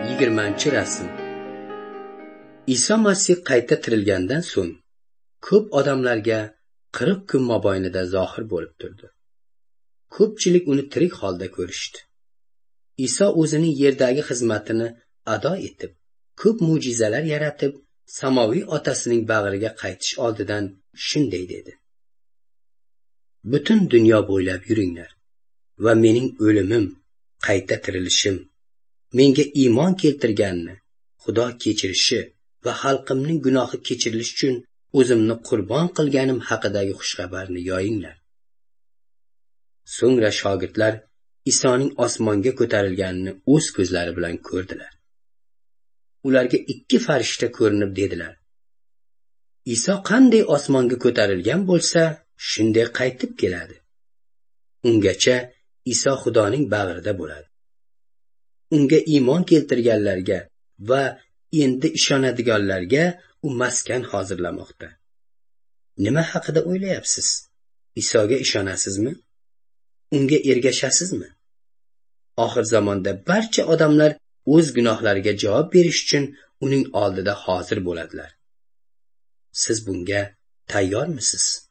20-rasm. Iso Masih qayta tirilgandan so'ng ko'p odamlarga 40 kun mobaynida zohir bo'lib turdi. Ko'pchilik uni tirik holda ko'rishdi. Iso o'zining yerdagi xizmatini ado etib, ko'p mo'jizalar yaratib, samoviy otasining bag'riga qaytish oldidan shunday dedi: Butun dunyo bo'ylab yuringlar va mening o'limim, qayta tirilishim, menga iymon keltirganni Xudo kechirishi va xalqimning gunohi kechirilishi uchun o'zimni qurbon qilganim haqidagi xushxabarni yoyinglar. So'ngra shogirdlar Isoning osmonga ko'tarilganini o'z ko'zlari bilan ko'rdilar. Ularga 2 farishta ko'rinib dedilar: Iso qanday osmonga ko'tarilgan bo'lsa, shunday qaytib keladi. Ungacha Iso Xudoning bag'rida bo'ladi. Unga iymon keltirganlarga va endi ishonadiganlarga u maskan hozirlamoqda. Nima haqida o'ylayapsiz? Isoga ishonasizmi? Unga ergashasizmi? Oxir zamonda barcha odamlar o'z gunohlariga javob berish uchun uning oldida hozir bo'ladilar. Siz bunga tayyormisiz?